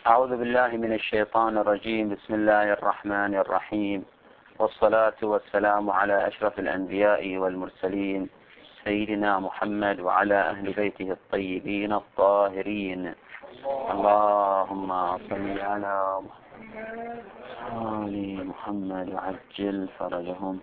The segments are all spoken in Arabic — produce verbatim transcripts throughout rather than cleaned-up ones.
أعوذ بالله من الشيطان الرجيم. بسم الله الرحمن الرحيم، والصلاة والسلام على أشرف الأنبياء والمرسلين سيدنا محمد وعلى أهل بيته الطيبين الطاهرين. اللهم صل على آل محمد وعجل فرجهم.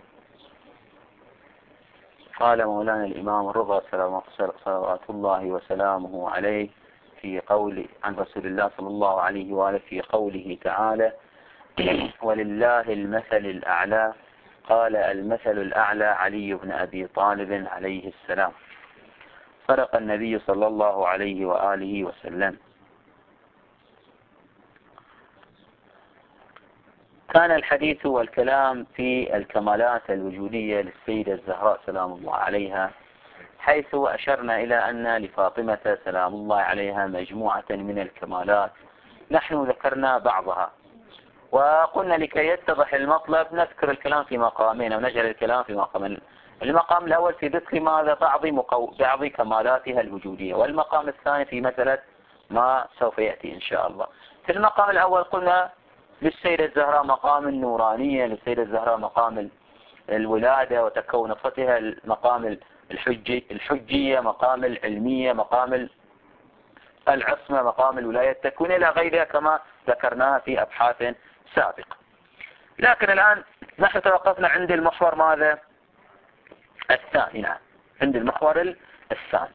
قال مولانا الإمام الرضا صلوات الله وسلامه عليه في قول عن رسول الله صلى الله عليه وآله في قوله تعالى: ولله المثل الأعلى. قال: المثل الأعلى علي بن أبي طالب عليه السلام. صدق النبي صلى الله عليه وآله وسلم. كان الحديث والكلام في الكمالات الوجودية للسيدة الزهراء سلام الله عليها، حيث أشرنا إلى أن لفاطمة سلام الله عليها مجموعة من الكمالات، نحن ذكرنا بعضها، وقلنا لكي يتضح المطلب نذكر الكلام في مقامين أو نجعل الكلام في مقامين. المقام الأول في ذكر ماذا بعض, مقو... بعض كمالاتها الوجودية، والمقام الثاني في مسألة ما سوف يأتي إن شاء الله. في المقام الأول قلنا للسيدة الزهراء مقام النورانية، للسيدة الزهراء مقام الولادة وتكون صفتها، المقام الحجي الحجية، مقام العلمية، مقام العصمة، مقام الولاية التكوين إلى غيرها كما ذكرناها في أبحاث سابقة. لكن الآن نحن توقفنا عند المحور ماذا؟ الثاني. نعم، عند المحور الثاني.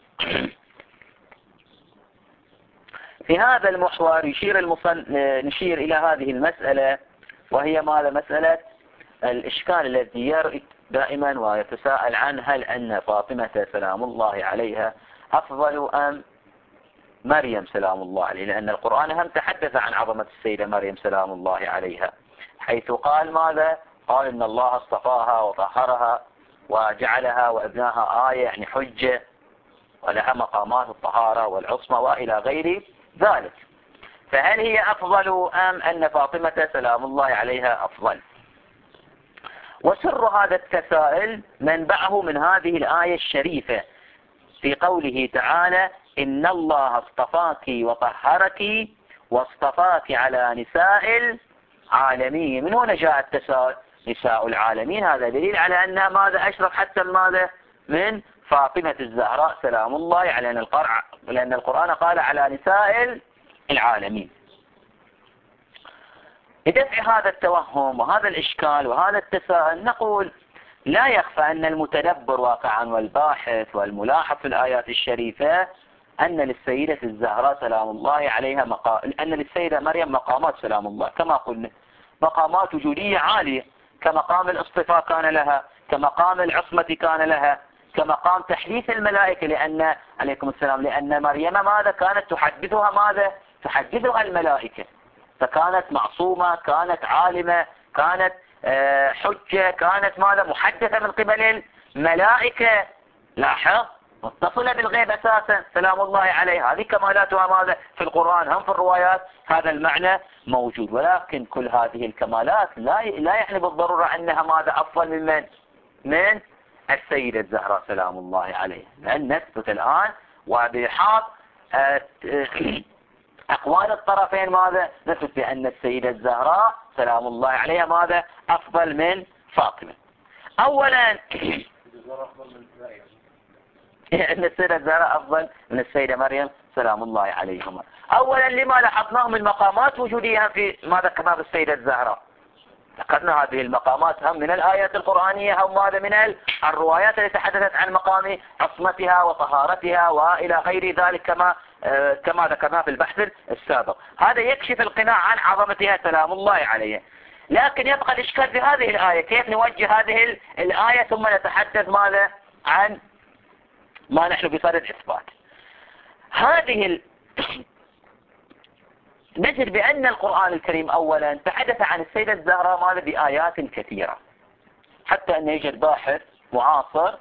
في هذا المحور يشير المصن... نشير إلى هذه المسألة، وهي ماذا؟ مسألة الإشكال الذي يرد دائما ويتساءل عنه: هل أن فاطمة سلام الله عليها أفضل أم مريم سلام الله عليها؟ لأن القرآن هم تحدث عن عظمة السيدة مريم سلام الله عليها، حيث قال ماذا؟ قال إن الله اصطفاها وطهرها وجعلها وابناها آية، يعني حجة، ولها مقامات الطهارة والعصمة وإلى غير ذلك. فهل هي أفضل أم أن فاطمة سلام الله عليها أفضل؟ وسر هذا التساؤل منبعه من هذه الآية الشريفة في قوله تعالى: إن الله اصطفاك وطهرك واصطفاك على نساء العالمين. من هنا جاء التساؤل نساء العالمين؟ هذا دليل على أنها ماذا؟ أشرف حتى ماذا؟ من فاطمة الزهراء سلام الله عليها، لأن القرآن قال على نساء العالمين. لدفع هذا التوهم وهذا الإشكال وهذا التساؤل نقول: لا يخفى أن المتدبر واقعا والباحث والملاحظ في الآيات الشريفة أن للسيدة الزهراء سلام الله عليها مقام، أن للسيدة مريم مقامات سلام الله كما قلنا، مقامات وجودية عالية، كمقام الاصطفاء كان لها، كمقام العصمة كان لها، كمقام تحديث الملائكة، لأن عليكم السلام لأن مريم ماذا؟ كانت تحدثها ماذا؟ تحدثها الملائكة، فكانت معصومة، كانت عالمة، كانت حجة، كانت ماذا؟ محدثة من قبل الملائكة. لاحظ، متصلة بالغيب أساسا سلام الله عليها. هذه كمالاتها ماذا؟ في القرآن هم في الروايات هذا المعنى موجود. ولكن كل هذه الكمالات لا لا يعني بالضرورة أنها ماذا؟ أفضل من من؟ من السيدة الزهراء سلام الله عليها. لأن نثبت الآن وبحاط أقوال الطرفين ماذا؟ نثبت بأن السيدة الزهراء سلام الله عليها ماذا؟ أفضل من فاطمة. أولا أن السيدة الزهراء أفضل من السيدة مريم سلام الله عليهما. أولا لما لاحظناه من مقامات وجودها في ماذا؟ كما بالسيدة الزهراء ذكرنا هذه المقامات هم من الآيات القرآنية هم ماذا؟ من الروايات التي تحدثت عن مقام عصمتها وطهارتها وإلى غير ذلك كما آه كما ذكرنا في البحث السابق. هذا يكشف القناع عن عظمتها سلام الله عليها. لكن يبقى الإشكال في هذه الآية، كيف نوجه هذه الآية ثم نتحدث ماذا؟ عن ما نحن بصدد إثبات. هذه ال... نجد بأن القرآن الكريم أولا تحدث عن السيدة الزهراء ماذا؟ بآيات كثيرة، حتى أن يوجد باحث معاصر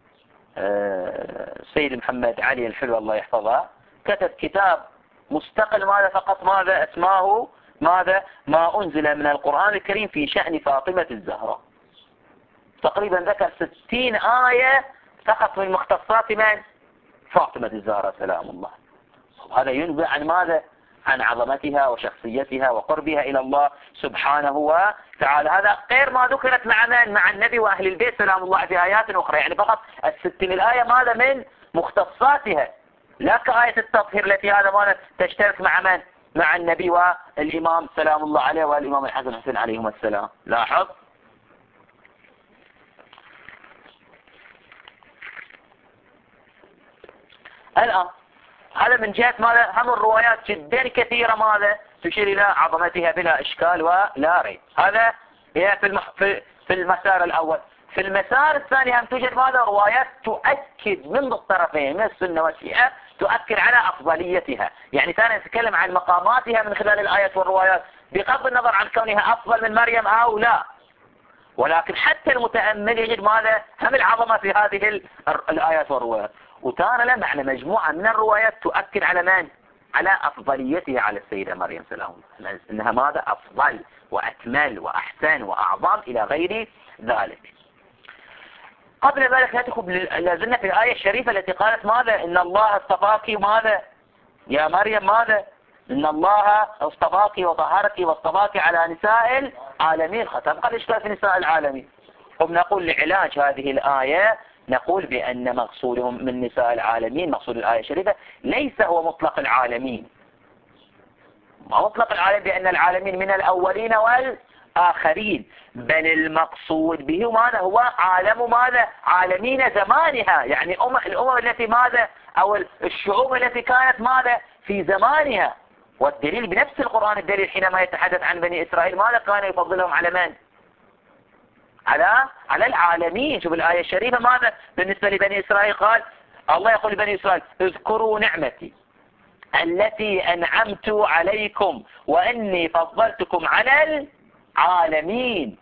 السيد محمد علي الحلو الله يحفظه كتب كتاب مستقل ماذا؟ فقط ماذا؟ اسماه ماذا؟ ما أنزل من القرآن الكريم في شأن فاطمة الزهراء. تقريبا ذكر ستين آية فقط من مختصات من؟ فاطمة الزهراء سلام الله. هذا ينبع عن ماذا؟ عن عظمتها وشخصيتها وقربها إلى الله سبحانه وتعالى. هذا غير ما ذكرت مع من؟ مع النبي وأهل البيت سلام الله في آيات أخرى. يعني فقط الستين الآية ماذا من مختصاتها، لا كآية التطهير التي هذا ماذا تشترك مع من؟ مع النبي والإمام سلام الله عليه والإمام الحسن الحسين عليهم السلام. لاحظ الآن هذا من جهة ماذا؟ هم الروايات جدا كثيرة ماذا تشير إلى عظمتها بلا إشكال ولا ريب. هذا هي في, المح... في في المسار الأول. في المسار الثاني هم توجد ماذا؟ روايات تؤكد من الطرفين من السنة والشيعة تؤكد على أفضليتها. يعني ثانيا نتكلم عن مقاماتها من خلال الآيات والروايات بغض النظر عن كونها أفضل من مريم أو لا، ولكن حتى المتأمل يجد ماذا؟ هم العظمة في هذه الآيات والروايات. وتارى له معنى مجموعة من الروايات تؤكد على من؟ على أفضليتها على السيدة مريم سلام الله، إنها ماذا؟ أفضل وأكمل وأحسن وأعظم إلى غير ذلك. قبل ذلك ندخل لازلنا في الآية الشريفة التي قالت ماذا؟ إن الله اصطفاك ماذا؟ يا مريم ماذا؟ إن الله اصطفاك وطهرك واصطفاك على نساء العالمين. ختبقى الإشكال في نساء العالمين. وبنقول لعلاج هذه الآية نقول بأن مقصودهم من نساء العالمين، مقصود الآية الشريفة ليس هو مطلق العالمين، ما مطلق العالم بأن العالمين من الأولين والآخرين، بل المقصود به ماذا؟ هو عالم ماذا؟ عالمين زمانها، يعني أم الأمم التي ماذا؟ أو الشعوب التي كانت ماذا؟ في زمانها. والدليل بنفس القرآن، الدليل حينما يتحدث عن بني إسرائيل ماذا كان يفضلهم على من؟ على على العالمين. شوف الآية الشريفة ماذا بالنسبة لبني إسرائيل؟ قال الله يقول لبني إسرائيل اذكروا نعمتي التي أنعمت عليكم وأني فضلتكم على العالمين،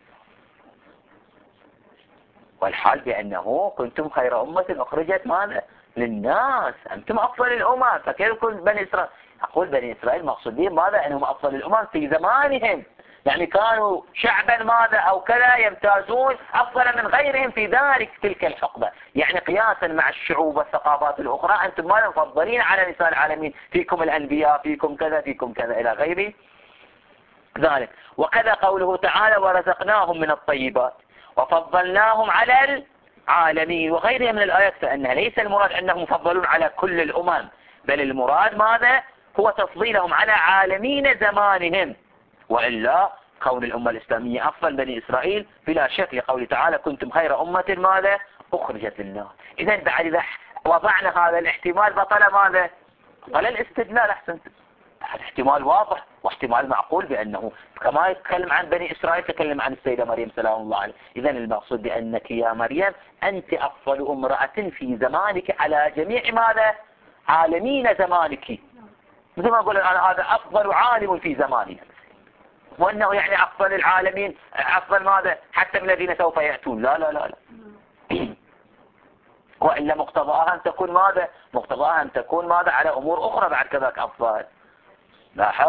والحال بأنه كنتم خير أمة أخرجت ماذا؟ للناس، أنتم أفضل الأمم. فكيف يكون بني إسرائيل؟ أقول بني إسرائيل مقصود بهم ماذا؟ أنهم أفضل الأمم في زمانهم، يعني كانوا شعبا ماذا أو كذا يمتازون أفضل من غيرهم في ذلك تلك الحقبة، يعني قياسا مع الشعوب والثقافات الأخرى أنتم ماذا؟ مفضلين على نساء العالمين، فيكم الأنبياء، فيكم كذا، فيكم كذا إلى غير ذلك. وكذا قوله تعالى ورزقناهم من الطيبات وفضلناهم على العالمين وغيرها من الآيات. فإنها ليس المراد أنهم مفضلون على كل الأمم، بل المراد ماذا؟ هو تفضيلهم على عالمين زمانهم. وإلا كون الأمة الإسلامية أفضل بني إسرائيل بلا شك، لقوله تعالى كنتم خير أمة ماذا؟ أخرجت للناس. إذا بعد إذا وضعنا هذا الاحتمال بطل ماذا؟ بطل الاستدلال. أحسن هذا احتمال واضح واحتمال معقول بأنه كما يتكلم عن بني إسرائيل تكلم عن السيدة مريم سلام الله عليه. إذا المقصود بأنك يا مريم أنت أفضل امرأة في زمانك على جميع ماذا؟ عالمين زمانك. مثل ما أقول أنا هذا أفضل عالم في زمانه، وأنه يعني أفضل العالمين أفضل ماذا؟ حتى من الذين سوف يأتون. لا لا لا لا وإلا مقتضاها أن تكون ماذا؟ مقتضاها أن تكون ماذا؟ على أمور أخرى بعد كذاك أفضل. لاحظ.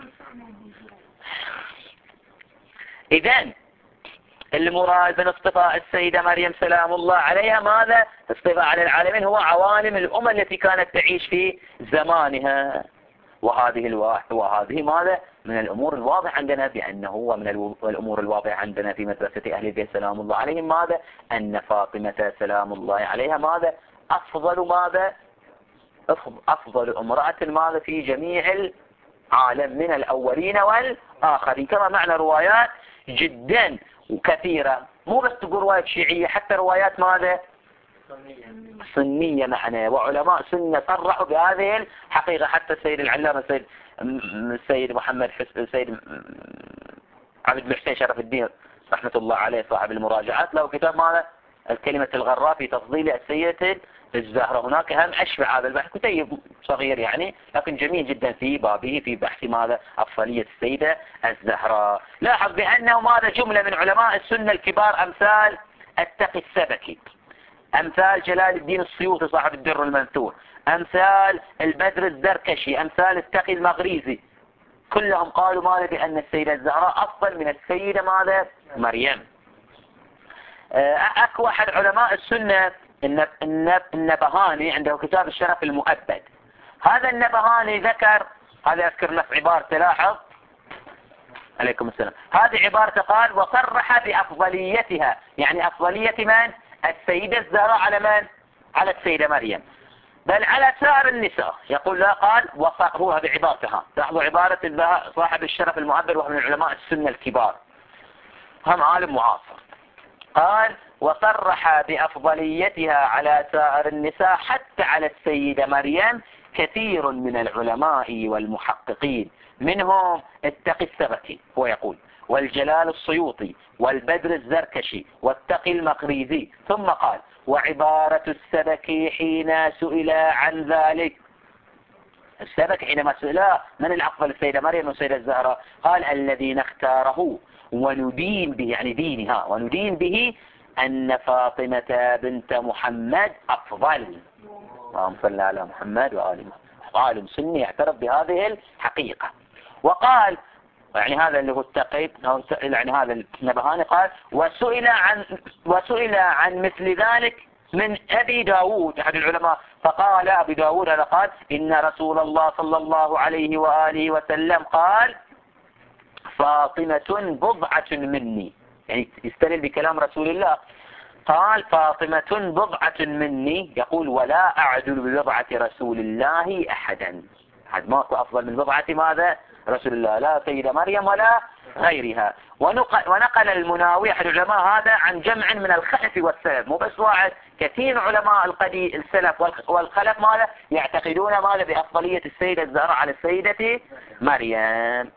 إذن المراد من اصطفاء السيدة مريم سلام الله عليها ماذا؟ اصطفاء على العالمين هو عوالم الأمم التي كانت تعيش في زمانها. وهذه الواحد وهذه ماذا؟ من الأمور الواضحة عندنا بأنه هو من الأمور الواضحة عندنا في مدرسة أهل البيت سلام الله عليهم ماذا؟ أن فاطمة سلام الله عليها ماذا؟ أفضل ماذا؟ أفضل امرأة ماذا؟ في جميع العالم من الأولين والآخرين، كما معنى روايات جدا وكثيرة، مو بس تقول روايات شيعية، حتى روايات ماذا؟ سنية معنا، وعلماء سنة صرحوا بهذه الحقيقة. حتى السيد العلامة السيد السيد محمد حسن السيد عبد المحسن شرف الدين رحمة الله عليه صاحب المراجعات له كتاب ماذا؟ الكلمة الغراء في تفضيل السيدة الزهراء. هناك هم أشبع هذا البحث، كتيب صغير يعني لكن جميل جدا في بابه في بحث ماذا؟ أفضلية السيدة الزهراء. لاحظ بأنه ماذا؟ جملة من علماء السنة الكبار أمثال التقي السبكي، أمثال جلال الدين السيوطي صاحب الدر المنثور، أمثال البدر الزركشي، أمثال التقي المغريزي، كلهم قالوا ماذا؟ بأن السيدة الزهراء أفضل من السيدة ماذا؟ مريم. أكو أحد علماء السنة النبهاني عنده كتاب الشرف المؤبد. هذا النبهاني ذكر هذا أذكر نفس عبارة تلاحظ عليكم السلام. هذه عبارة قال وصرح بأفضليتها، يعني أفضلية من؟ السيدة الزهراء على من؟ على السيدة مريم، بل على سائر النساء. يقول لا قال هو بعبارتها. لاحظوا عبارة صاحب الشرف المعبر وهو من علماء السنة الكبار، هم عالم معاصر، قال وصرح بأفضليتها على سائر النساء حتى على السيدة مريم كثير من العلماء والمحققين، منهم التقي السبكي هو يقول، والجلال السيوطي، والبدر الزركشي، والتقي المقريزي. ثم قال وعبارة السبكي حين سئل عن ذلك، السبكي حينما سئل من الأفضل السيدة مريم والسيدة الزهراء، قال الذي نختاره وندين به، يعني دينها وندين به، أن فاطمة بنت محمد أفضل. اللهم صل على محمد وآل محمد. عالم سني يعترف بهذه الحقيقة. وقال يعني هذا اللي هو التقي، يعني هذا النبهاني، قال وسئل عن وسئل عن مثل ذلك من أبي داود أحد العلماء، فقال أبي داود هذا قال إن رسول الله صلى الله عليه وآله وسلم قال فاطمة بضعة مني، يعني يستدل بكلام رسول الله، قال فاطمة بضعة مني، يقول ولا أعدل ببضعة رسول الله أحدا. هذا ماكو أفضل من بضعة ماذا؟ رسول الله، لا سيدة مريم ولا غيرها. ونقل, ونقل المناوي أحد العلماء هذا عن جمع من الخلف والسلف، مو بس واحد، كثير علماء القديم السلف والخلف ماذا يعتقدون ماذا بأفضلية السيدة الزهراء على السيدة مريم.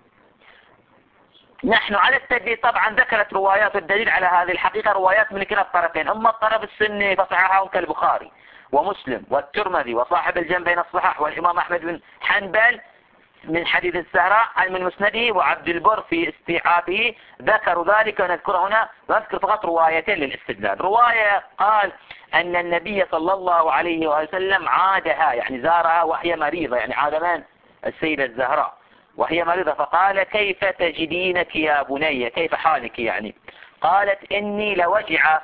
نحن على التجديد طبعا ذكرت روايات الدليل على هذه الحقيقة، روايات من كلا الطرفين، أما الطرف السني فصححهم كالبخاري ومسلم والترمذي وصاحب الجمع بين الصحاح والإمام أحمد بن حنبل من حديث الزهراء عن من مسنده، وعبد البر في استيعابه ذكروا ذلك، ونذكر هنا نذكر فقط روايتين للاستدلال. رواية قال أن النبي صلى الله عليه وسلم عادها، يعني زارها وهي مريضة، يعني عاد من؟ السيدة الزهراء وهي مريضة، فقال كيف تجدينك يا بني، كيف حالك يعني؟ قالت إني لوجع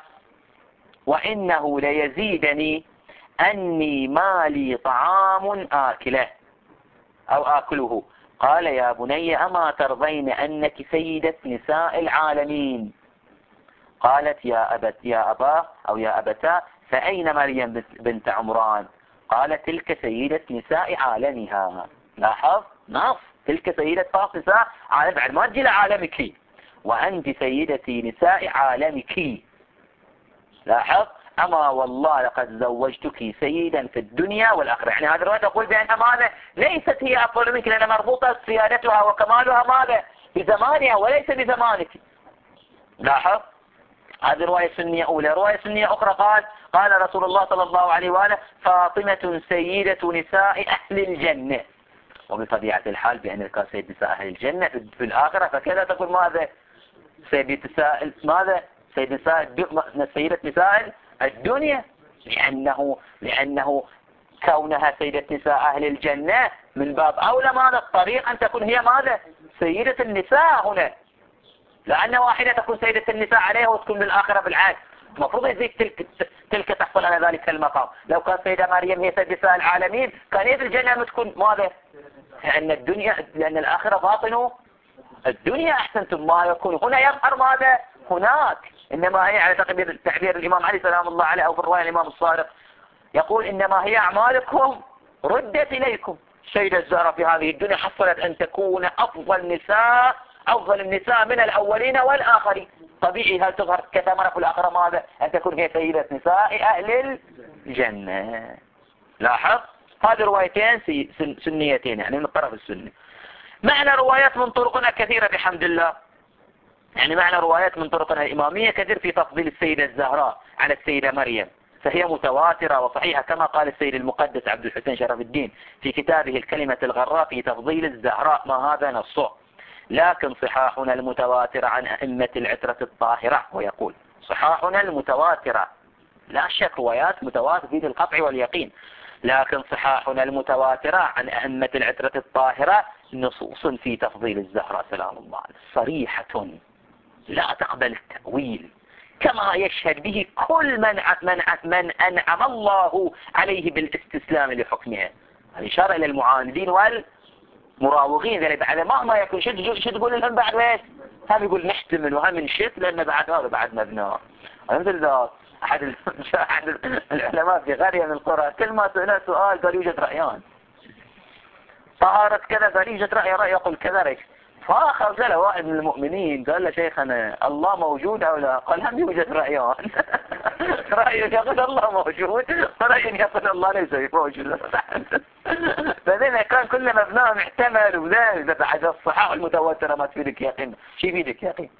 وإنه ليزيدني أني ما لي طعام آكله أو آكله. قال يا بني أما ترضين أنك سيدة نساء العالمين؟ قالت يا أبت يا أبا أو يا أبتا فأين مريم بنت عمران؟ قال تلك سيدة نساء عالمها. لاحظ نص تلك سيدة نساء عالم، بعد ما تجي لعالمك، وأنت سيدتي نساء عالمك. لاحظ أما والله لقد زوجتك سيدا في الدنيا والآخرة، يعني هذا الرواية تقول بأن ماذا ليست هي أفضل منك، لأن مربوطة سيادتها وكمالها ماذا بزمانها وليس بزمانك. لاحظ هذه رواية سنية أولى. رواية سنية أخرى قال قال رسول الله صلى الله عليه وآله فاطمة سيدة نساء أهل الجنة، وبطبيعة الحال بأن كان سيد نساء أهل الجنة في الآخرة، فكذا تقول ماذا سيد نساء ماذا سيد نساء سيدة نساء الدنيا، لأنه لأنه كونها سيدة نساء أهل الجنة من باب أولى ماذا الطريق أن تكون هي ماذا سيدة النساء هنا، لأن واحدة تكون سيدة النساء عليها وتكون بالآخرة بالعكس، المفروض يزيد تلك, تلك تحصل على ذلك المقام. لو كان سيدة مريم هي سيدة نساء العالمين كان هي في الجنة تكون ماذا، لأن الدنيا لأن الآخرة باطنه الدنيا. أحسنتم، ما يكون هنا يظهر ماذا هناك، إنما هي على تعبير تعبير الإمام علي سلام الله عليه أو في الرواية الإمام الصادق يقول إنما هي أعمالكم ردت إليكم. سيدة الزهراء في هذه الدنيا حصلت أن تكون أفضل نساء أفضل النساء من الأولين والآخرين، طبيعي هل تظهر كثمرة في الآخرة ماذا أن تكون هي سيدة نساء أهل الجنة. لاحظ هذه روايتين سنيتين يعني من الطرف السني. معنى روايات من طرقنا كثيرة بحمد الله، يعني معنى روايات من طرقنا الإمامية كثير في تفضيل السيدة الزهراء على السيدة مريم، فهي متواترة وصحيحة كما قال السيد المقدس عبد الحسين شرف الدين في كتابه الكلمة الغراء في تفضيل الزهراء، ما هذا نصه. لكن صحاحنا المتواترة عن أئمة العترة الطاهرة، ويقول صحاحنا المتواترة لا شك روايات متواترة في القطع واليقين، لكن صحاحنا المتواترة عن أئمة العترة الطاهرة نصوص في تفضيل الزهراء سلام الله عليه صريحة لا تقبل التأويل، كما يشهد به كل من من من أنعم الله عليه بالاستسلام لحكمها. الإشارة إلى المعاندين مراوغين ذلك بعد مهما يكون. شو شو تقول لهم بعد وين؟ هم يقول نحتمل وهم نشت لأن بعد هذا بعد مبنى. مثل ذا أحد أحد العلماء في قرية من القرى كل ما سأله سؤال قال يوجد رأيان. طهارة كذا قال يوجد رأي رأي يقول كذا رأي. فأخذ له واحد من المؤمنين قال له شيخنا الله موجود أو لا؟ قال هم يوجد رأيان. رأي يقول الله موجود ورأي يقول الله ليس موجود. فذين كان كل مبناه محتمل وذلك بعد الصحاح المتواترة ما تفيدك يقين. شو يفيدك يقين؟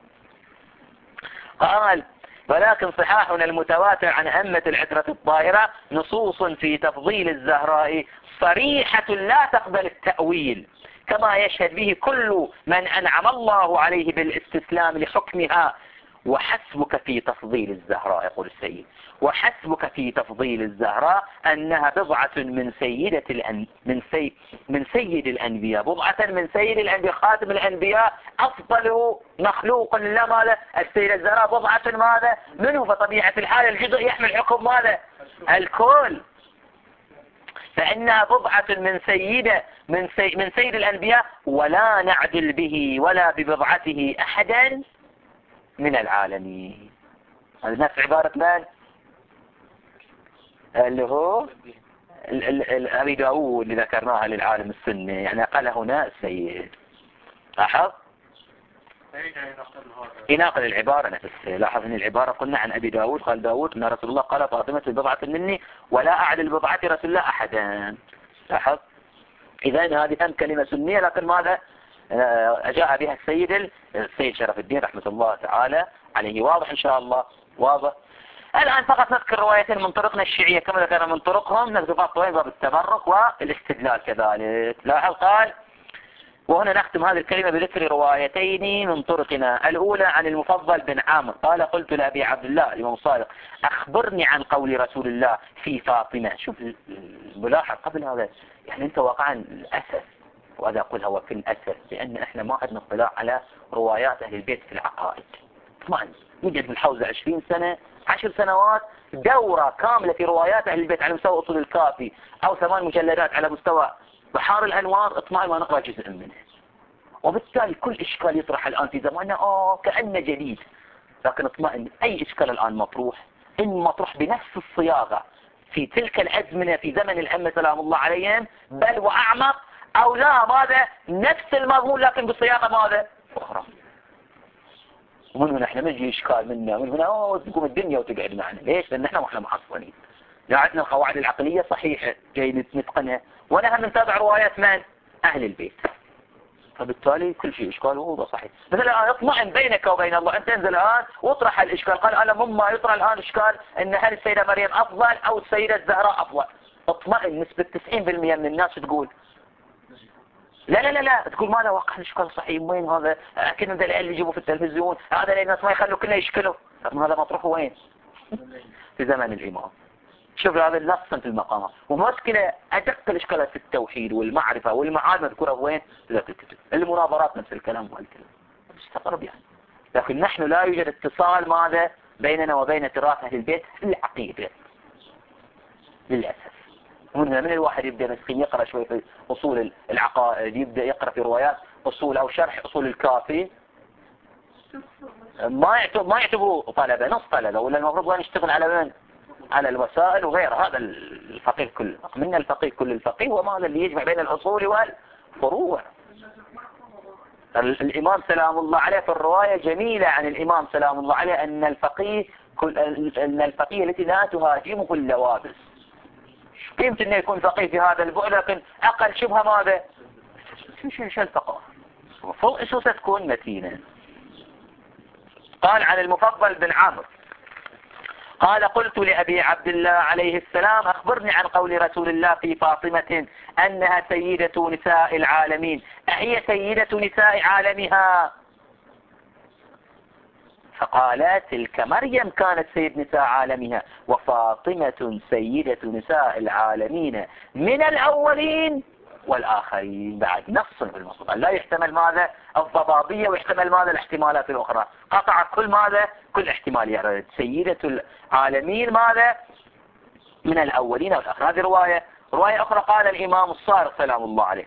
قال ولكن صحاحنا المتواتر عن أمة العترة الطاهرة نصوص في تفضيل الزهراء صريحة لا تقبل التأويل، كما يشهد به كل من أنعم الله عليه بالاستسلام لحكمها. وحسبك في تفضيل الزهراء، يقول السيد، وحسبك في تفضيل الزهراء أنها بضعة من سيدة الأن... من, سي... من سيد الأنبياء، بضعة من سيد الأنبياء خاتم الأنبياء، أفضل مخلوق لا ماذا؟ السيدة الزهراء بضعة ماذا؟ منه، فطبيعة الحال الجزء يحمل حكم ماذا؟ الكل. فإنها بضعة من سيدة من, سي... من سيد الأنبياء، ولا نعدل به ولا ببضعته أحدا من العالمين. هذا نفس عبارة من؟ اللي هو أبي داود اللي ذكرناها للعالم السني، يعني قال هنا السيد. لاحظ يناقل العبارة نفسها. لاحظ ان العبارة قلنا عن أبي داود قال داود ان رسول الله قال فاطمة بضعة مني ولا أعدل بضعة رسول الله أحدا. لاحظ إذا هذه هم كلمة سنية، لكن ماذا جاء بها السيد السيد شرف الدين رحمة الله تعالى عليه. واضح إن شاء الله؟ واضح. الآن فقط نذكر روايتين من طرقنا الشيعية كما ذكرنا من طرقهم، نذكر طوين باب التبرك والاستدلال كذلك. لاحظ قال وهنا نختم هذه الكلمة بذكر روايتين من طرقنا. الأولى عن المفضل بن عامر قال قلت لأبي عبد الله الإمام الصادق أخبرني عن قول رسول الله في فاطمة. شوف الملاحظ قبل هذا، يعني أنت واقعا الأسف، وهذا أقولها وكل أسف، لأن إحنا ما عندنا اطلاع على روايات أهل البيت في العقائد. طبعا يوجد في الحوزة عشرين سنة عشر سنوات دورة كاملة في روايات أهل البيت على مستوى أصول الكافي، أو ثمان مجلدات على مستوى بحار الأنوار، اطمع ما نقرأ جزء منه. وبالتالي كل إشكال يطرح الآن في زماننا آه كأنه جديد، لكن اطمئن أي إشكال الآن مطروح إن مطروح بنفس الصياغة في تلك الأزمنة في زمن الأئمة سلام الله عليهم، بل وأعمق، أو لا ماذا نفس المضمون لكن بصياغة ماذا أخرى. ومن هنا احنا ما يجي إشكال منا، من هنا أوه تقوم الدنيا وتقعد معنا. ليش؟ لأن احنا واحنا محصنين، عندنا القواعد العقلية صحيحة جاي نتقنها، ونحن نتابع روايات من؟ أهل البيت، فبالتالي كل شيء إشكال وهو صحيح. مثلا الآن اطمئن بينك وبين الله، أنت انزل الآن واطرح الإشكال. قال أنا مما يطرح الآن إشكال إن هل السيدة مريم أفضل أو السيدة الزهراء أفضل. اطمئن، نسبة تسعين بالمئة من الناس تقول لا لا لا لا، تقول ماذا وقع الإشكال صحيح. وين هذا؟ كنا ذا اللي يجيبوا في التلفزيون، هذا الناس ما يخلوا كله يشكلوا. هذا مطروح وين؟ في زمن الإمام. شوف هذا النص في المقامات، ومشكلة أدق الإشكالات في التوحيد والمعرفة والمعاد مذكورة وين؟ ذات الكتب. المناظرات نفس الكلام والكلام استقرب يعني. لكن نحن لا يوجد اتصال ماذا بيننا وبين تراث أهل البيت في العقيدة للأسف. من من الواحد يبدأ مسكين يقرأ شوي في أصول العقائد، يبدأ يقرأ في روايات أصول أو شرح أصول الكافي، ما يعتبر ما يعتبروا طلبة، نص طلبة، ولا المفروض وين يشتغل على من؟ على الوسائل وغير. هذا الفقيه كله من الفقيه كل الفقيه وما اللي يجمع بين الأصول والفروع. الإمام سلام الله عليه في الرواية جميلة عن الإمام سلام الله عليه أن الفقيه كل أن الفقيه التي لا تهاجمه اللوابس. قيمة أنه يكون فقيه في هذا البعد، لكن أقل شبهة ماذا؟ شو شو الفقه؟ فوق أساسه تكون متينة. قال عن المفضل بن عامر قال قلت لأبي عبد الله عليه السلام أخبرني عن قول رسول الله في فاطمة أنها سيدة نساء العالمين، أهي سيدة نساء عالمها؟ فقال تلك مريم كانت سيد نساء عالمها، وفاطمة سيدة نساء العالمين من الأولين والآخرين. بعد نص في المصطلح لا يحتمل ماذا الضبابية، ويحتمل ماذا الاحتمالات الأخرى. قطع كل ماذا كل احتمال يرد. سيدة العالمين ماذا من الأولين والآخرين. هذه رواية. رواية أخرى قال الإمام الصادق سلام الله عليه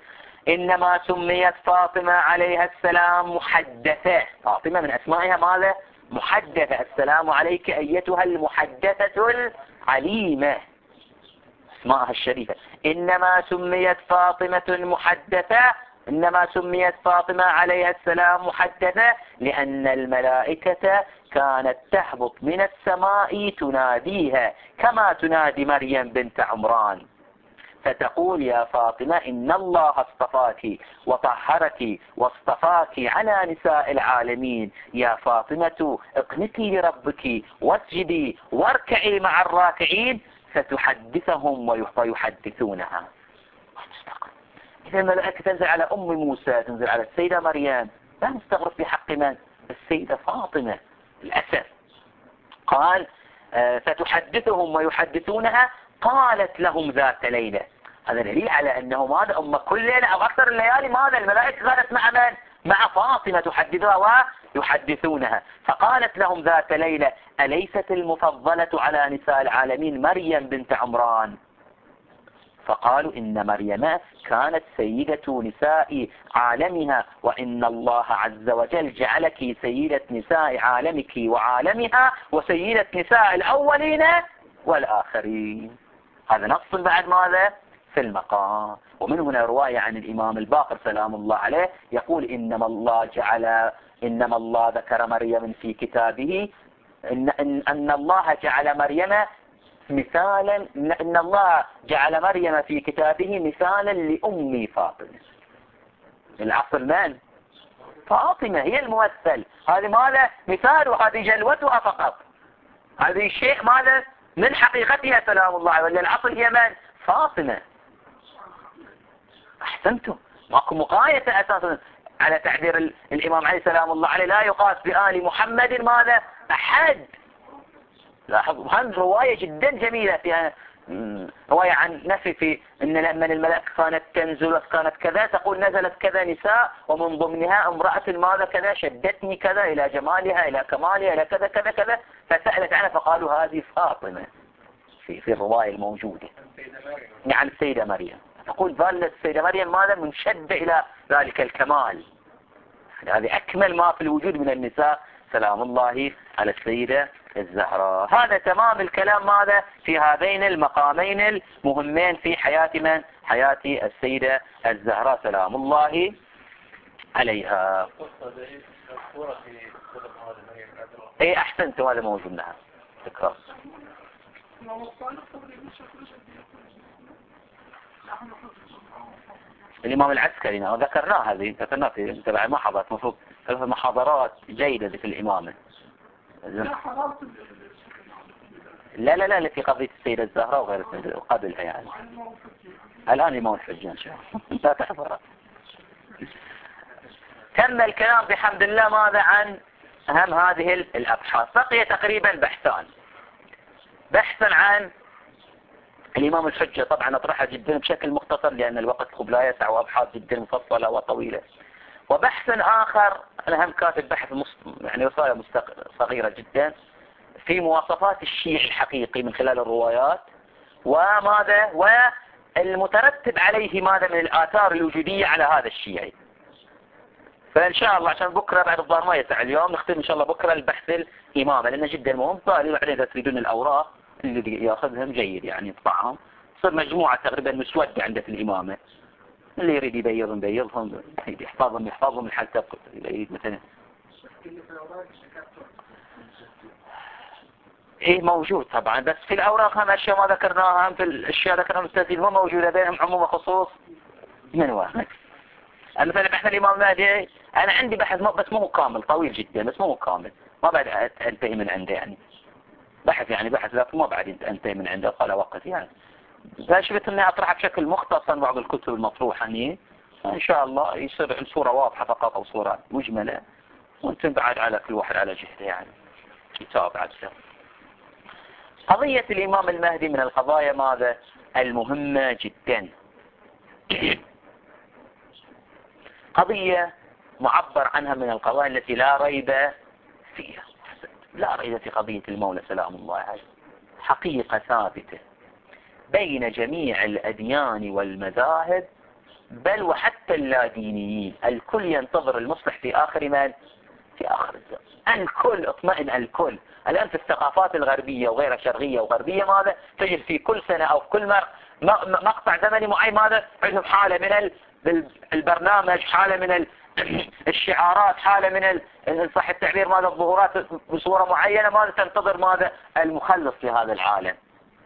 إنما سميت فاطمة عليها السلام محدثة. فاطمة من أسمائها ماذا؟ محدثة. السلام عليك أيتها المحدثة العليمة، اسمائها الشريفة. إنما سميت فاطمة محدثة، إنما سميت فاطمة عليها السلام محدثة لأن الملائكة كانت تهبط من السماء تناديها كما تنادي مريم بنت عمران، فتقول يا فاطمة إن الله اصطفاك وطهرك واصطفاك على نساء العالمين، يا فاطمة اقنتي لربك واسجدي واركعي مع الراكعين، فتحدثهم ويحدثونها. إذا الملائكة تنزل على أم موسى، تنزل على السيدة مريم، لا نستغرب في حق من؟ السيدة فاطمة. الأسف قال آه فتحدثهم ويحدثونها. قالت لهم ذات ليلة، هذا دليل على أنه ماذا أم كل ليلة أو أكثر الليالي ماذا الملائكة كانت مع من؟ مع فاطمة تحدثها ويحدثونها. فقالت لهم ذات ليلة أليست المفضلة على نساء العالمين مريم بنت عمران؟ فقالوا إن مريم كانت سيدة نساء عالمها، وإن الله عز وجل جعلك سيدة نساء عالمك وعالمها وسيدة نساء الأولين والآخرين. هذا نص بعد ماذا؟ في المقام. ومن هنا رواية عن الإمام الباقر سلام الله عليه يقول إنما الله جعل إنما الله ذكر مريم في كتابه إن, إن, أن الله جعل مريم مثالا إن الله جعل مريم في كتابه مثالا لأم فاطمة. العصر من؟ فاطمة هي الممثل. هذه ماذا؟ مثال، وهذه جلوتها فقط. هذه الشيء ماذا؟ من حقيقتها سلام الله عليه. العصر هي من؟ فاطمة. أحسنتم، ماكو مقايسة أساسا على تعبير الإمام علي سلام الله عليه، لا يقاس بآل محمد ماذا؟ أحد. لاحظوا هم رواية جدا جميلة فيها رواية عن نفي في أن لما الملائكة كانت تنزل كانت كذا، تقول نزلت كذا نساء ومن ضمنها امرأة ماذا كذا شدتني كذا إلى جمالها إلى كمالها إلى كذا كذا كذا، فسألت عنها فقالوا هذه فاطمة في في الرواية الموجودة. يعني السيدة مريم تقول ظلت السيدة مريم ماذا منشدة إلى ذلك الكمال. هذه أكمل ما في الوجود من النساء سلام الله على السيدة الزهراء. هذا تمام الكلام ماذا في هذين المقامين المهمين في حياة من؟ حياة السيدة الزهراء سلام الله عليها. اي احسنت، هذا موجود. نعم تكرار. الإمام العسكري ذكرناه، هذه ذكرناه في تبع المحاضرات، مفروض ثلاث محاضرات جيدة في الإمامة. لا لا لا التي قضية السيدة الزهراء وغير السيدة قبلها يعني. الآن الإمام الحجة إن شاء الله لا تحضر. تم الكلام بحمد الله ماذا عن أهم هذه الأبحاث. بقي تقريبا بحثان. بحثا عن الإمام الحجة، طبعا أطرحها جدا بشكل مختصر لأن الوقت قد لا يسع، وأبحاث جدا مفصلة وطويلة. وبحث آخر أنا هم كاتب بحث مست... يعني رسالة مستق... صغيرة جدا في مواصفات الشيعي الحقيقي من خلال الروايات وماذا والمترتب عليه ماذا من الآثار الوجودية على هذا الشيعي. فإن شاء الله عشان بكرة بعد الظهر ما يسع اليوم، نختم إن شاء الله بكرة البحث الإمامة لأنه جدا مهم. طالب بعدين إذا تريدون الأوراق اللي يأخذهم جيد يعني يطبعهم، تصير مجموعة تقريبا مسودة عندك الإمامة، اللي يريد يبيضهم بيضهم، يحفظهم يحفظهم حتى يريد مثلا. ايه موجود طبعا، بس في الأوراق هم أشياء ما ذكرناها، هم في الأشياء ذكرناها مستثير ما موجودة بينهم عموم وخصوص من واحد. مثلا بحث الإمام المهدي أنا عندي بحث بس مو كامل، طويل جدا بس مو كامل، ما بعد أنتهي من عنده يعني. بحث يعني بحث لكن ما بعد أنتهي من عنده قال وقت يعني. فشبت أني أطرحها بشكل مختصر بعض الكتب المطروحة يعني إن شاء الله يصير صورة واضحة فقط أو صورة مجملة، وانتم بعد على كل واحد على جهده يعني يتابع عدسه. قضية الإمام المهدي من القضايا ماذا المهمة جدا. قضية معبر عنها من القضايا التي لا ريب فيها، لا ريب في قضية المولى سلام الله عليه، حقيقة ثابتة بين جميع الأديان والمذاهب بل وحتى اللادينيين الكل ينتظر المصلح في آخر من؟ في آخر الزمان. الكل اطمئن. الكل الآن في الثقافات الغربية وغيرها شرقية وغربية ماذا تجد في كل سنة أو في كل مر مقطع زمني معين ماذا عندهم حالة من البرنامج، حالة من الشعارات، حالة من إن صح التعبير ماذا الظهورات بصورة معينة ماذا تنتظر ماذا المخلص لهذا العالم.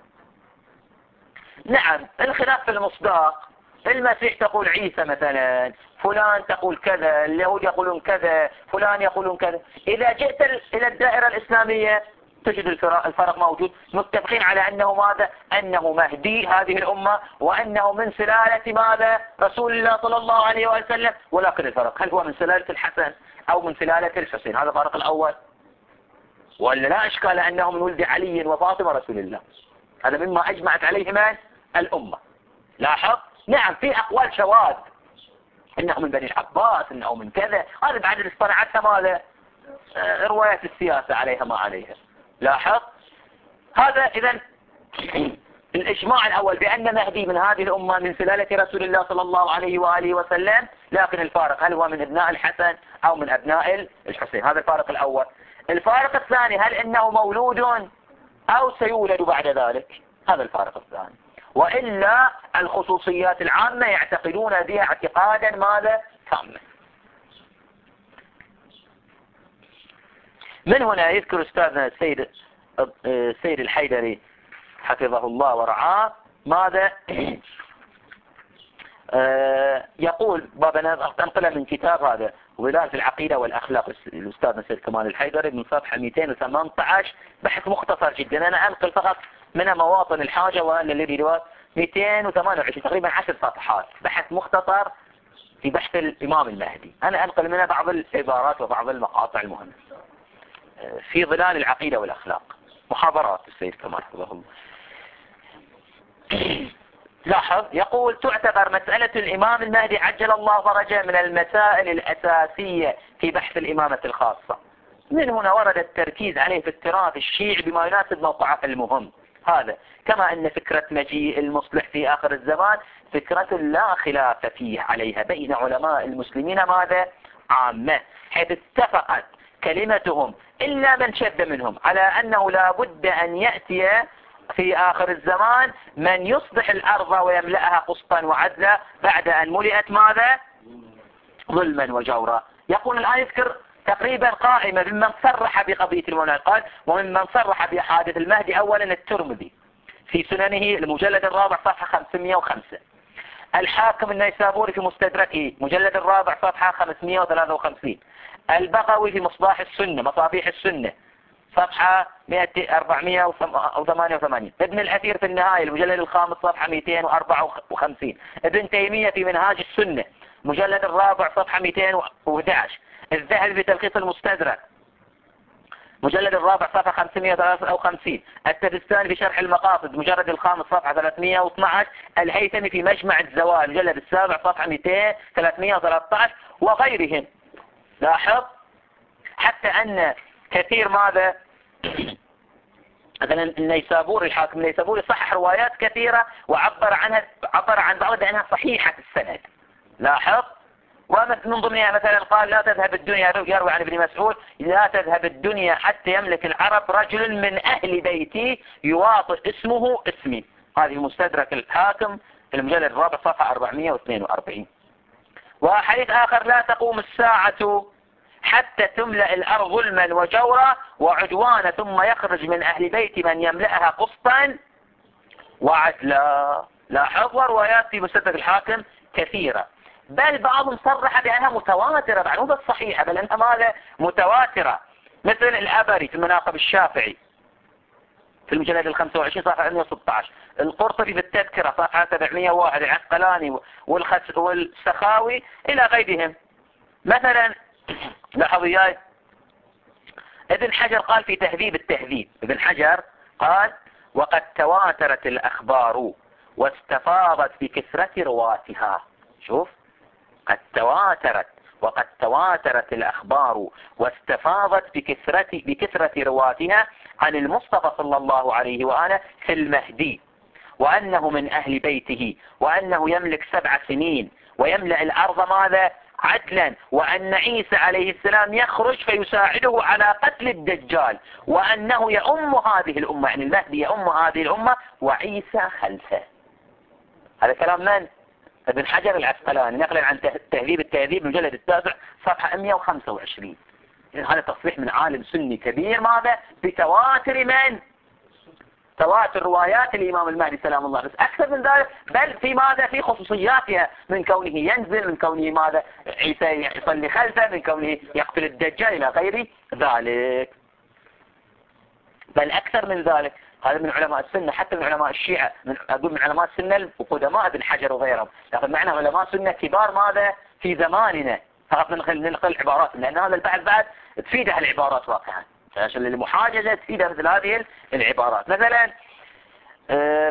نعم الخلاف في المصداق، المسيح تقول عيسى مثلا، فلان تقول كذا، اليهود يقولون كذا، فلان يقولون كذا. إذا جئت إلى الدائرة الإسلامية تجد الفرق موجود، متفقين على أنه ماذا؟ أنه مهدي هذه الأمة، وأنه من سلالة ماذا؟ رسول الله صلى الله عليه وسلم. ولكن الفرق هل هو من سلالة الحسن أو من سلالة الحسين؟ هذا الفرق الأول. ولا لا إشكال أنه من ولد علي وفاطمة رسول الله، هذا مما أجمعت عليه من؟ الأمة. لاحظ نعم في أقوال شواذ إنه من بني العباس، إنه من كذا، هذا بعد اللي اصطنعتها ماذا؟ روايات السياسة عليها ما عليها. لاحظ هذا. إذن الإجماع الأول بأن مهدي من هذه الأمة من سلالة رسول الله صلى الله عليه وآله وسلم، لكن الفارق هل هو من أبناء الحسن أو من أبناء الحسين؟ هذا الفارق الأول. الفارق الثاني هل إنه مولود أو سيولد بعد ذلك؟ هذا الفارق الثاني. وإلا الخصوصيات العامة يعتقدون بها اعتقادا ماذا؟ تاما. من هنا يذكر أستاذنا السيد السيد الحيدري حفظه الله ورعاه ماذا؟ يقول بابا أنقل من كتاب هذا ظلال في العقيدة والأخلاق الأستاذ السيد كمال الحيدري من صفحة مئتين وثمانية عشر، بحث مختصر جدا، أنا أنقل فقط من مواطن الحاجة والذي رواية مئتين وثمانية وعشرين تقريبا عشر صفحات، بحث مختصر في بحث الإمام المهدي. أنا أنقل منها بعض العبارات وبعض المقاطع المهمة في ظلال العقيدة والأخلاق، محاضرات السيد كمال حفظه الله. لاحظ يقول تعتبر مسألة الإمام المهدي عجل الله فرجه من المسائل الأساسية في بحث الإمامة الخاصة. من هنا ورد التركيز عليه في التراث الشيعي بما يناسب موقعه المهم هذا، كما أن فكرة مجيء المصلح في آخر الزمان فكرة لا خلاف فيه عليها بين علماء المسلمين ماذا؟ عامة، حيث اتفقت كلمتهم إلا من شد منهم على أنه لا بد أن يأتي في آخر الزمان من يصلح الأرض ويملأها قسطا وعدلا بعد أن ملئت ماذا؟ ظلما وجورا. يقول الآن يذكر تقريبا قائمة ممن صرح بقضية المنى، قال وممن صرح بحادث المهدي أولا الترمذي في سننه المجلد الرابع صفحة خمسمئة وخمسة، الحاكم النيسابوري في مستدركه مجلد الرابع صفحة خمسمئة وثلاثة وخمسين، البغوي في مصباح السنة مصابيح السنة صفحة أربعمئة وثمانية وثمانين، ابن الأثير في النهاية المجلد الخامس صفحة مئتين وأربعة وخمسين، ابن تيمية في منهاج السنة مجلد الرابع صفحة مئتين وأحد عشر، الذهبي في تلخيص المستدرك مجلد الرابع صفحة خمسمئة وثلاثة وخمسين، التبستاني في شرح المقاصد مجلد الخامس صفحة ثلاثمئة واثني عشر، الهيثمي في مجمع الزوال مجلد السابع صفحة مئتين وثلاثمئة وثلاثة عشر وغيرهم. لاحظ حتى أن كثير ماذا مثلا النيسابوري الحاكم النيسابوري صحح روايات كثيرة وعبر عنها عبر عن بعض أنها صحيحة السند. لاحظ ومن ضمنها مثلا قال لا تذهب الدنيا، يروي عن ابن مسعود لا تذهب الدنيا حتى يملك العرب رجل من أهل بيتي يواطئ اسمه اسمي. هذه مستدرك الحاكم في المجلد الرابع صفحة أربعمئة واثنين وأربعين. وحديث آخر لا تقوم الساعة حتى تملأ الأرض ظلما وجورا وعدوانا ثم يخرج من أهل بيت من يملأها قسطا وعدلا. لاحظ روايات في مستدرك الحاكم كثيرة، بل بعضهم صرح بأنها متواترة بعد مو بس صحيحة بل أنها ماذا؟ متواترة، مثل الأبري في مناقب الشافعي في المجلد الخمسة وعشرين صفحة مئة وستة عشر، القرطبي في التذكرة صفحة سبعمئة وواحد، العسقلاني والخس والسخاوي إلى غيرهم. مثلا لاحظوا وياي ابن حجر قال في تهذيب التهذيب، ابن حجر قال وقد تواترت الأخبار واستفاضت بكثرة رواتها. شوف قد تواترت وقد تواترت الأخبار واستفاضت بكثرة بكثرة رواتها عن المصطفى صلى الله عليه وآله في المهدي، وأنه من أهل بيته، وأنه يملك سبع سنين، ويملأ الأرض ماذا؟ عدلا، وأن عيسى عليه السلام يخرج فيساعده على قتل الدجال، وأنه يؤم هذه الأمة، يعني المهدي يؤم هذه الأمة وعيسى خلفه. هذا كلام من؟ ابن حجر العسقلاني نقلا عن تهذيب التهذيب المجلد التاسع صفحة مئة وخمسة وعشرين. هذا تصريح من عالم سني كبير ماذا؟ بتواتر من؟ تواتر روايات الإمام المهدي سلام الله، بس أكثر من ذلك بل في ماذا؟ في خصوصياتها، من كونه ينزل، من كونه ماذا؟ عيسى يصلي خلفه، من كونه يقتل الدجال إلى غير ذلك. بل أكثر من ذلك، هذا من علماء السنة، حتى من علماء الشيعة، من أقول من علماء السنة وقدماء ابن حجر وغيرهم، لكن معنا علماء سنة كبار ماذا؟ في زماننا، فقط ننقل ننقل العبارات، لأن هذا البحث بعد تفيده العبارات واقعا، عشان المحاججة تفيده مثل هذه العبارات. مثلا أه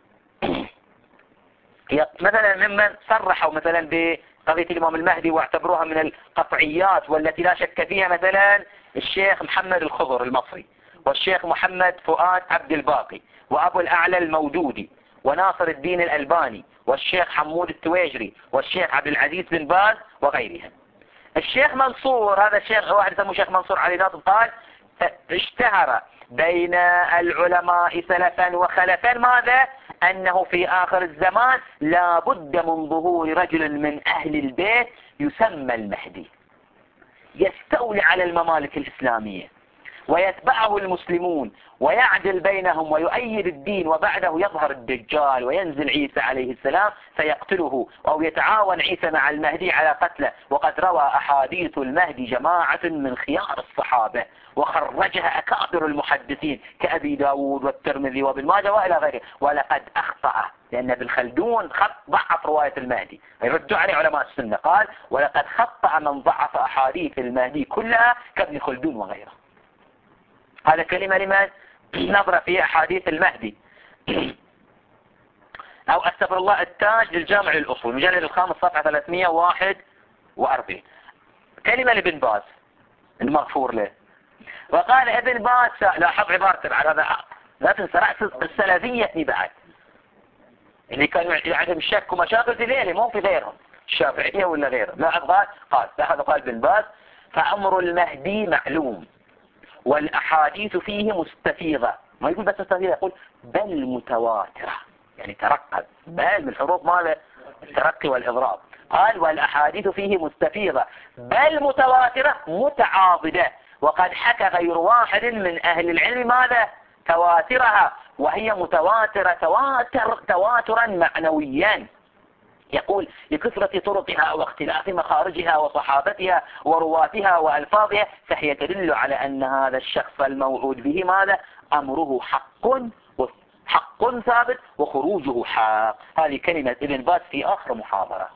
مثلا ممن صرحوا مثلا بقضية الإمام المهدي واعتبروها من القطعيات والتي لا شك فيها، مثلا الشيخ محمد الخضر المصري، والشيخ محمد فؤاد عبد الباقي، وأبو الأعلى المودودي، وناصر الدين الألباني، والشيخ حمود التويجري، والشيخ عبد العزيز بن باز وغيرهم. الشيخ منصور، هذا الشيخ واحد يسموه شيخ منصور علي ناصر، قال اشتهر بين العلماء سلفا وخلفا ماذا؟ أنه في آخر الزمان لا بد من ظهور رجل من أهل البيت يسمى المهدي، يستولي على الممالك الإسلامية ويتبعه المسلمون ويعدل بينهم ويؤيد الدين، وبعده يظهر الدجال وينزل عيسى عليه السلام فيقتله، أو يتعاون عيسى مع المهدي على قتله. وقد روى أحاديث المهدي جماعة من خيار الصحابة وخرجها أكابر المحدثين كأبي داود والترمذي وابن ماجه وإلى غيره. ولقد أخطأ، لأن ابن خلدون خط ضعف رواية المهدي، يردوا عليه علماء السنة، قال ولقد خطأ من ضعف أحاديث المهدي كلها كابن خلدون وغيره. هذا كلمة لمن؟ نظرة في أحاديث المهدي. أو أستغفر الله، التاج للجامع للأصول مجلد الخامس صفحة ثلاثمئة وواحد وأربعين، كلمة لابن باز المغفور له. وقال ابن باز، لاحظ عبارته بعد هذا، لا تنسى رأس السلفية بعد اللي كانوا عندهم شك ومشاكل في غيره، مو في غيرهم، الشافعية ولا غيره. لا قال قال لاحظ قال ابن باز: فأمر المهدي معلوم والأحاديث فيه مستفيضة. ما يقول بس مستفيضة، يقول بل متواترة، يعني ترقب، بل من حروف ماذا؟ الترقي والإضراب. قال والأحاديث فيه مستفيضة بل متواترة متعاضدة، وقد حكى غير واحد من أهل العلم ماذا؟ تواترها، وهي متواترة تواتر تواترا معنويا، يقول لكثرة طرقها واختلاف مخارجها وصحابتها ورواتها وألفاظها، فهي تدل على أن هذا الشخص الموعود به ماذا؟ أمره حق حق ثابت وخروجه حق. هذه كلمة ابن باز في آخر محاضرة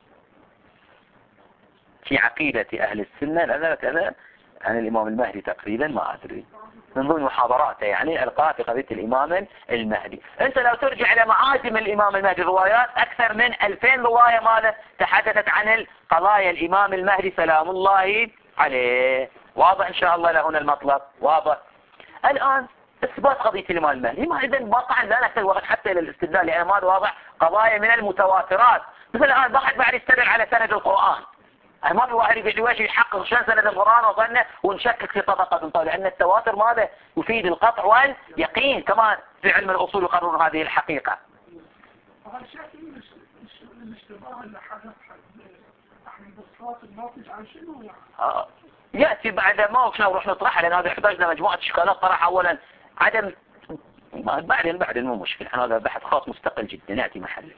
في عقيدة أهل السنة، لأن كذا عن الإمام المهدي تقريبا ما أدري، من ضمن محاضراته يعني ألقاها في قضية الإمام المهدي. أنت لو ترجع إلى معاجم الإمام المهدي الروايات أكثر من ألفين رواية ماذا؟ تحدثت عن قضايا الإمام المهدي سلام الله عليه. واضح إن شاء الله لهنا المطلب واضح. الآن إثبات قضية الإمام المهدي، ما إذن واقعا لا نحتاج وقت حتى إلى الاستدلال، لأن ما واضح قضايا من المتواترات. مثل الآن واحد بعد يستدل على سند القرآن، ما في واحد يجي واش يحقق شان سند القرآن وظنه ونشكك في طبقة طالع، لأن التواتر ماذا؟ يفيد القطع واليقين، كما في علم الأصول يقررون هذه الحقيقة. هذا شيء الاشتباه اللي حدث احمد الصوت الناطج عن شنو يعني؟ آه. يأتي بعد ما وقفنا ونروح نطرحها، لأن هذا يحتاجنا مجموعة اشكالات طرح. أولا عدم، بعدين بعدين مو مشكلة، هذا بحث خاص مستقل جدا نأتي محله.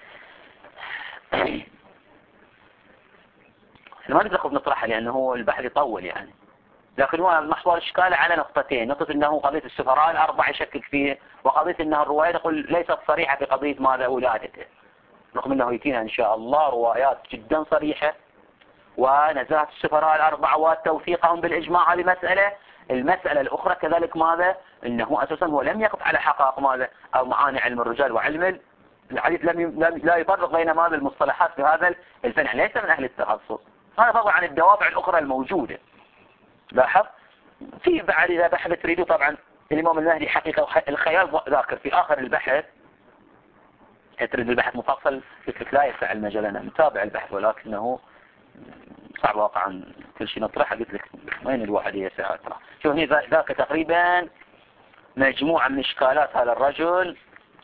ما نقدر نطرحها لأنه هو البحث يطول يعني، لكن هو محور إشكال على نقطتين: نقطة أنه قضية السفراء الأربعة يشكك فيه، وقضية أنها الرواية تقول ليست صريحة في قضية ماذا؟ ولادته، رغم أنه يأتينا إن شاء الله روايات جدا صريحة ونزاهة السفراء الأربعة وتوثيقهم بالإجماع. هذه مسألة. المسألة الأخرى كذلك ماذا؟ أنه أساسا هو لم يقف على حقائق ماذا؟ أو معاني علم الرجال وعلم الحديث، لم لا يفرق بين ماذا المصطلحات في هذا الفن، ليس من أهل التخصص. هذا طبعا عن الدوافع الأخرى الموجودة. لاحظ في بعد إذا بحث تريدوا طبعا الإمام المهدي حقيقة الخيال ذاكر في آخر البحث تريد البحث مفصل قلت لك لا يسع المجال، أنا متابع البحث ولكنه صعب واقعا كل شيء نطرحه. قلت لك وين الواحد يسع أطرح. شوف هني ذاك تقريبا مجموعة من إشكالات هذا الرجل،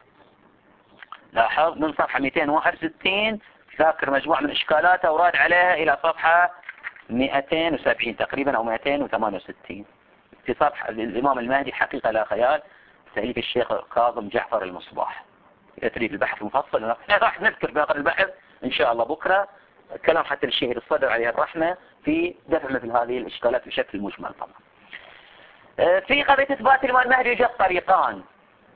لاحظ من صفحة مئتين وواحد وستين ذاكر مجموعة من إشكالاته وراد عليها إلى صفحة مئتين وسبعين تقريبا أو مئتين وثمانية وستين في صفحة الإمام المهدي حقيقة لا خيال، تأليف الشيخ كاظم جعفر المصباح. تريد البحث المفصل راح نذكر باقي البحث إن شاء الله بكرة كلام حتى الشيخ الصدر عليه الرحمة في دفع مثل هذه الإشكالات بشكل مجمل. طبعا في قضية إثبات الإمام المهدي يوجد طريقان،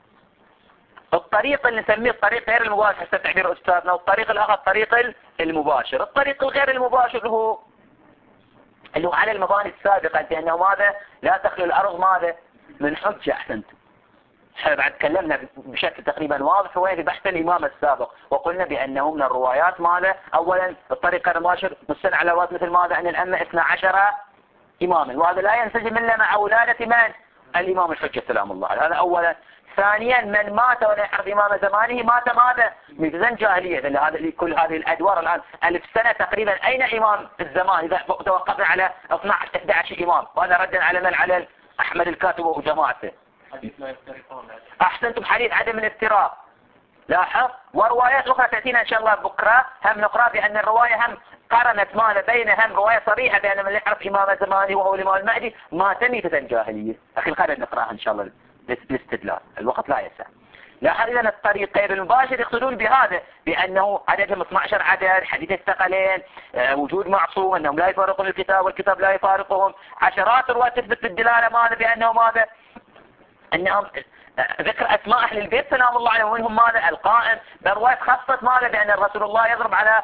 الطريق اللي نسميه الطريق غير المباشر حسب تعبير أستاذنا، والطريق الآخر الطريق المباشر. الطريق الغير المباشر اللي هو اللي هو على المباني السابقة بأنه ماذا لا تخلو الأرض ماذا من حجة. أحسنت، احنا بعد تكلمنا بشكل تقريبا واضح وين في بحث الإمام السابق وقلنا بأنه من الروايات ماذا أولا الطريق المباشر مستند على روايات مثل ماذا أن الأمة اثنا عشر إماما، وهذا لا ينسجم إلا مع ولادة من؟ الإمام الحجة سلام الله عليه. هذا أولا. ثانيا من مات ولا يعرف إمام زمانه مات ماذا؟ مجزا جاهلية. هذا كل هذه الأدوار الآن ألف سنة تقريبا أين إمام الزمان إذا توقفنا على اثنا عشر إحدى عشر إمام، وهذا ردا على من؟ على أحمد الكاتب وجماعته. حديث لا يفترقون. أحسنتم، حديث عدم الافتراق. لاحظ وروايات أخرى تأتينا إن شاء الله بكرة هم نقرأ بأن الرواية هم قرنت ماذا بين هم رواية صريحة بأن من يعرف إمام زمانه وهو الإمام المهدي مات ميتة جاهلية. أخي القرن نقرأها إن شاء الله بالاستدلال، الوقت لا يسع. لاحظ إذن الطريق غير المباشر يقصدون بهذا بأنه عددهم اثنا عشر عدد، حديث الثقلين، وجود معصوم، أنهم لا يفارقون الكتاب والكتاب لا يفارقهم، عشرات روايات تثبت بالدلالة ماذا بأنه ماذا أنهم ذكر أسماء أهل البيت سلام الله عليهم ومنهم ماذا القائم، بروايات خاصة ماذا بأن الرسول الله يضرب على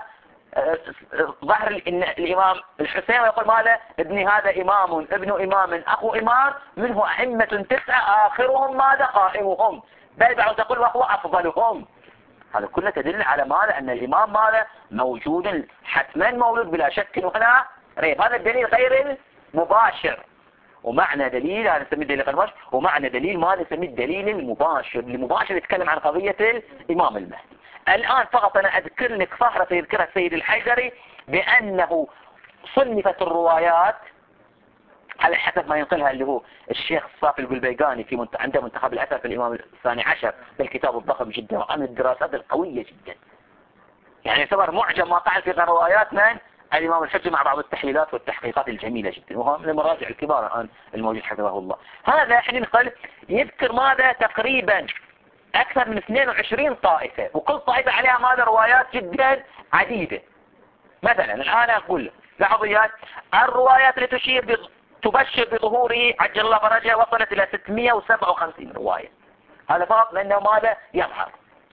ظهر الإمام الحسين ويقول ماذا ابني هذا إمام ابن إمام أخو إمام منه أئمة تسعة آخرهم ماذا قائمهم، بل بعض تقول وهو أفضلهم. هذا كله تدل على ماذا أن الإمام ماذا موجود حتما مولود بلا شك ولا ريب. هذا الدليل غير المباشر، ومعنى دليل هذا نسميه الدليل المباشر، ومعنى دليل ما نسميه الدليل المباشر. المباشر يتكلم عن قضية الإمام المهدي. الآن فقط أنا أذكر لك فهرة يذكرها السيد الحجري بأنه صنفت الروايات على حسب ما ينقلها اللي هو الشيخ الصافي القلبيقاني في منت... عنده منتخب الأثر في الإمام الثاني عشر بالكتاب الضخم جدا وعن الدراسات القوية جدا، يعني يعتبر معجم ما قال في الروايات من الإمام الحجة مع بعض التحليلات والتحقيقات الجميلة جدا، وهو من المراجع الكبار الآن الموجود حفظه الله. هذا حين نقل يذكر ماذا تقريبا أكثر من اثنين وعشرين طائفة، وكل طائفة عليها ماذا روايات جدا عديدة. مثلا الآن أقول لاحظوا الروايات اللي تشير ب... تبشر بظهوره عجل الله فرجه وصلت إلى ستمئة وسبعة وخمسين رواية. هذا فقط لأنه ماذا يظهر.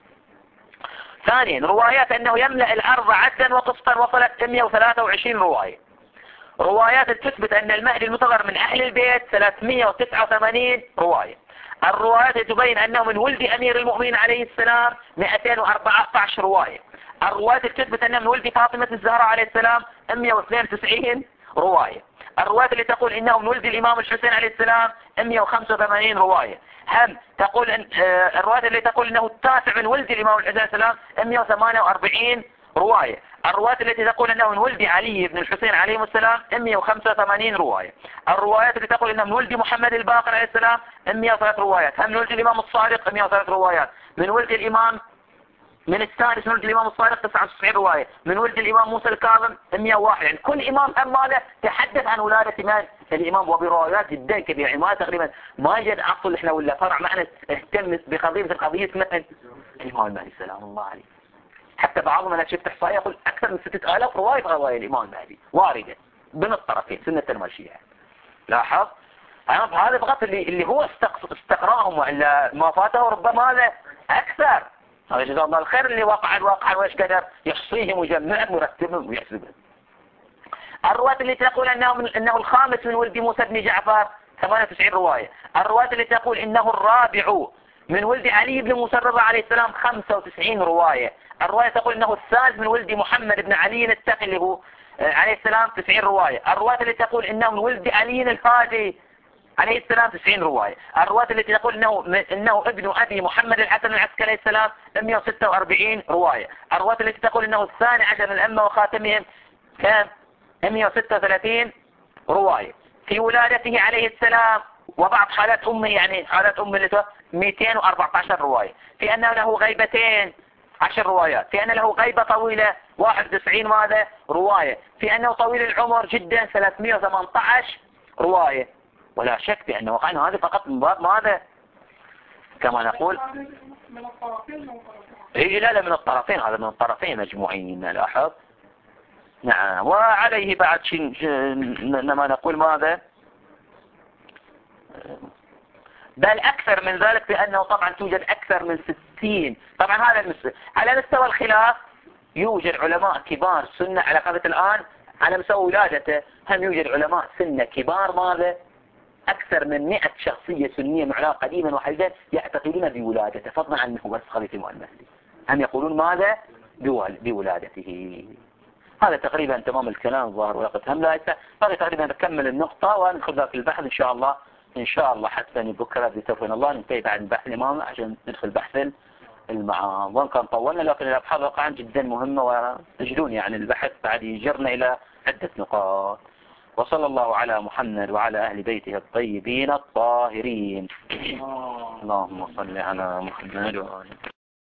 ثانيا روايات أنه يملأ الأرض عدلا وقسطا وصلت مئة وثلاثة وعشرين رواية. روايات تثبت أن المهدي المنتظر من أهل البيت ثلاثمئة وتسعة وثمانين رواية. الروايات تبين أنه من ولد أمير المؤمنين عليه السلام مئتين وأربعة عشر رواية. الروايات تثبت أنه من ولد فاطمة الزهراء عليه السلام مئة واثنين وتسعين رواية. الروايات اللي تقول إنه من ولد الإمام الحسين عليه السلام مئة وخمسة وثمانين رواية. هم تقول إن آه الروايات اللي تقول إنه التاسع من ولد الإمام الحسين عليه السلام مئة وثمانية وأربعين رواية. الروايات التي تقول أنه من ولد علي بن الحسين عليه السلام مئة وخمسة وثمانين رواية. الروايات التي تقول أنه من ولد محمد الباقر عليه السلام مئة وثلاث روايات. هم من ولد الإمام الصادق مئة وثلاث روايات. من ولد الإمام من السادس من ولد الإمام الصادق تسعة وتسعين رواية. من ولد الإمام موسى الكاظم مئة وواحد. يعني كل إمام هم ماذا تحدث عن ولادة من الإمام وبروايات جدا كبيرة. يعني ما تقريبا ما يجد عقل إحنا ولا فرع معنا اهتم بقضية مثل قضية مثل الإمام المهدي سلام الله عليه. حتى بعضهم أنا شفت إحصائية يقول أكثر من ستة آلاف رواية رواية الإمام المهدي واردة من الطرفين سنة المرشية. لاحظ هذا فقط اللي اللي هو استقراهم وإلا ما فاته ربما هذا أكثر. هذا جزاه الله الخير اللي وقع الواقع وإيش قدر يحصيهم ويجمعهم ويرتبهم ويحسبهم. الرواية اللي تقول أنه من أنه الخامس من ولد موسى بن جعفر ثمانية وتسعين رواية. الرواية اللي تقول إنه الرابع من ولد علي بن موسى الرضا عليه السلام خمسة وتسعين رواية. الرواية تقول إنه الثالث من ولد محمد بن علي التقي اللي هو عليه السلام تسعين رواية. الرواية اللي تقول إنه من ولد علي الهادي عليه السلام تسعين رواية. الرواية التي تقول انه انه ابن ابي محمد الحسن العسكري عليه السلام مئة وستة وأربعين رواية. الرواية التي تقول انه الثاني عشر من الأمة وخاتمهم كان مئة وستة وثلاثين رواية. في ولادته عليه السلام وبعض حالات امه، يعني حالات امه اللي مئتين وأربعة عشر رواية. في انه له غيبتين عشر روايات. في ان له غيبة طويلة واحد وتسعين ماذا رواية. في انه طويل العمر جدا ثلاثمئة وثمانية عشر رواية. ولا شك بانه وقعنا هذا فقط من باب ماذا كما نقول من الطرفين من اي لا لا من الطرفين، هذا من الطرفين مجموعين نلاحظ. نعم. وعليه بعد شيء ما نقول ماذا، بل أكثر من ذلك، بأنه طبعا توجد أكثر من ستين. طبعا هذا المستوى. على مستوى الخلاف يوجد علماء كبار سنة على قدر الآن على مستوى ولادته، هم يوجد علماء سنة كبار ماذا أكثر من مئة شخصية سنية معلقة قديما وحديثا يعتقدون بولادته، فضلا عنه بس خليفة المؤنثي، هم يقولون ماذا بولادته. هذا تقريبا تمام الكلام ظاهر وقت هم لا يسع. هذا تقريبا نكمل النقطة وندخل في البحث إن شاء الله. إن شاء الله حتى بكرة بتوفيق الله ننتهي بعد البحث الإمام عشان ندخل بحث المعام. وإن كان طولنا لكن الأبحاث واقعا جدا مهمة وتجدون يعني البحث بعد يجرنا إلى عدة نقاط. وصلى الله على محمد وعلى أهل بيته الطيبين الطاهرين. اللهم صل على محمد وعلى